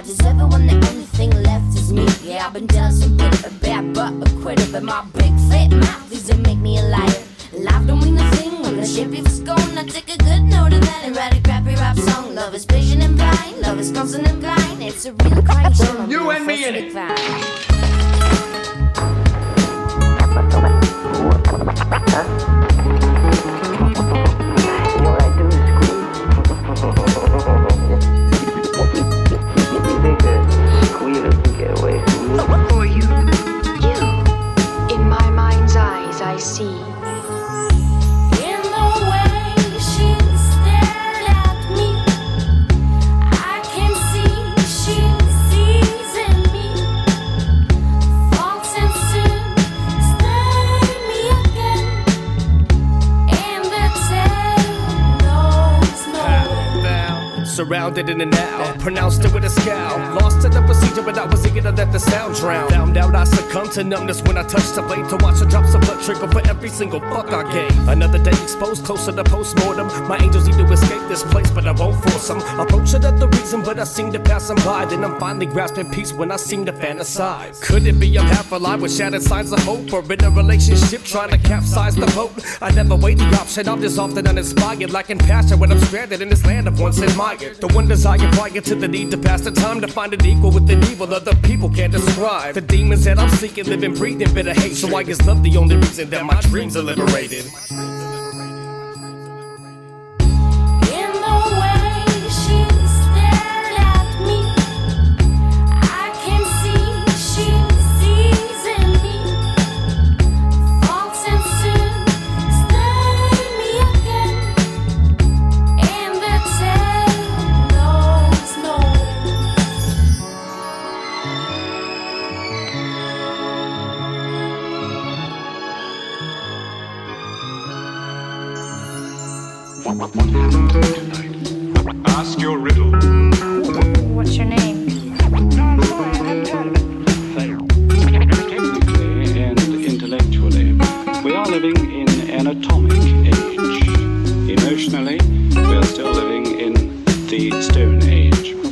Is everyone the only thing left is me? Yeah, I've been done some good or bad, but a quitter. But my big fat mouth doesn't make me a liar. Life don't mean a thing when the ship is gone. I take a good note of that and write a crappy rap song. Love is patient and blind, love is constant and blind. It's a real crime show. You and me in it. For you, in my mind's eyes I see. In the way she stared at me, I can see she sees in me. Faults and sin stain me again, and the tale knows no end. Surrounded in the now, pronounced it with a scowl. Lost in the procedure, but I was eager to let the sound drown. Found out I succumbed to numbness when I touched the blade to watch the drops of blood trickle for every single fuck I gave. Another day exposed, closer to post-mortem. My angels need to escape this place, but I won't force them. Approach it at the reason, but I seem to pass them by. Then I'm finally grasping peace when I seem to fantasize. Could it be I'm half alive with shattered signs of hope, or in a relationship trying to capsize the boat? I never weigh the option, I'm just often uninspired, lacking passion when I'm stranded in this land of once admired. The one desire prior to the need to pass the time to find an equal with an evil other people can't describe. The demons that I'm seeking live and breathe in bitter hate. So I guess love the only reason that my dreams are liberated. In the way she stared at me, I can see she sees in me. Faults and sin stain me again, and the tale knows no What happened tonight? Ask your riddle. What's your name? Technically and intellectually, we are living in an atomic age. Emotionally, we are still living in the Stone Age.